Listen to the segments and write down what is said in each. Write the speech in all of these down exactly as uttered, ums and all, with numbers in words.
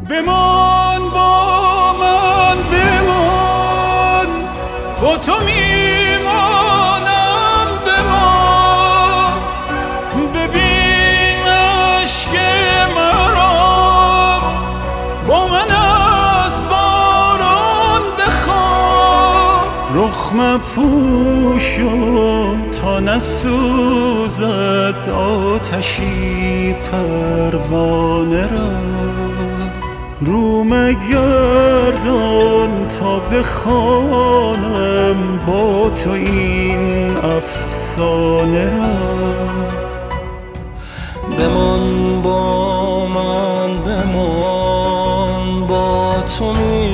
بمان با من، بمان با تو میمانم، بمان ببین عشق مرا، با من از باران بخواب. رخ مپوشم تا نسوزد آتشی پروانه را، رو مگردان تا بخوانم با تو این افسانه را. بمان با من، بمان با تو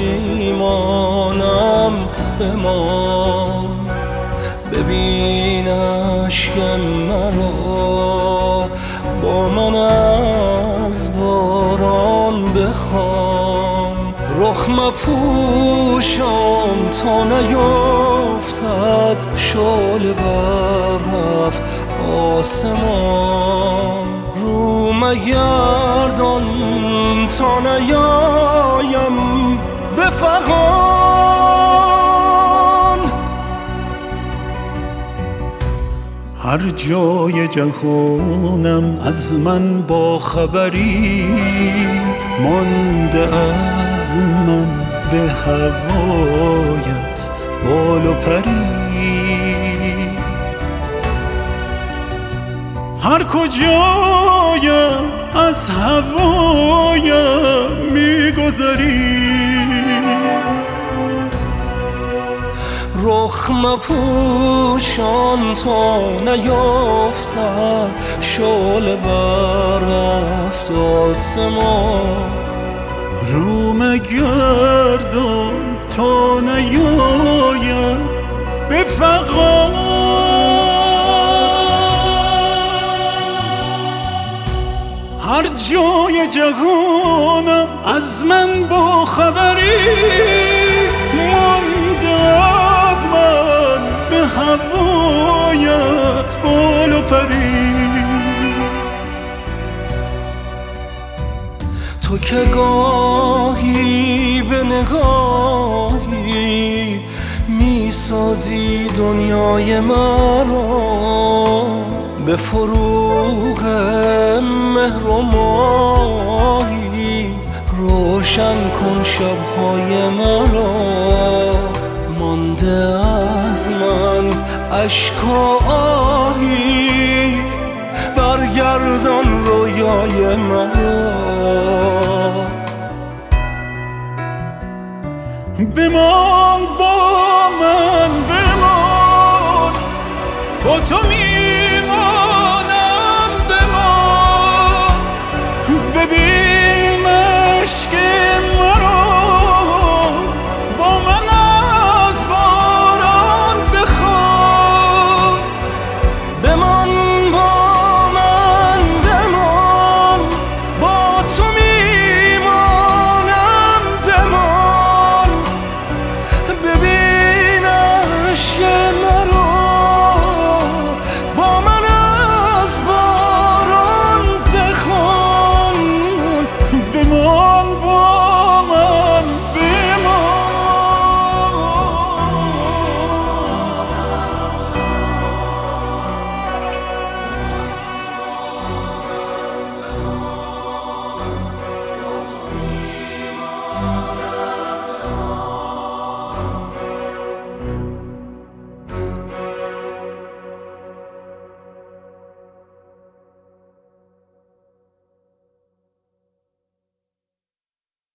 میمانم، بمان ببین عشق مرا، با من از باران بخوان. رخ مپوشم تا نیفتد شعله بر رفت آسمان، رو مگردان تا نیایم به فغان. هر جای جهانم از من با خبری، مانده از من به هوایت بال و پری. هر کجایم از هوایم میگذری، رخ مپوشان تا نیفتد شعله بر رفت آسمان، رو مگردان تا نیایم به فغان. هر جای جهانم از من با خبری، مانده از من به هوایت بال و پری. تو که گاهی به نگاهی میسازی دنیای مرا، به فروغ مهر و ماهی روشن کن شبهای مرا. مانده از من اشک و آهی، برگردان رویای مرا. بمان با من، بمان با تو می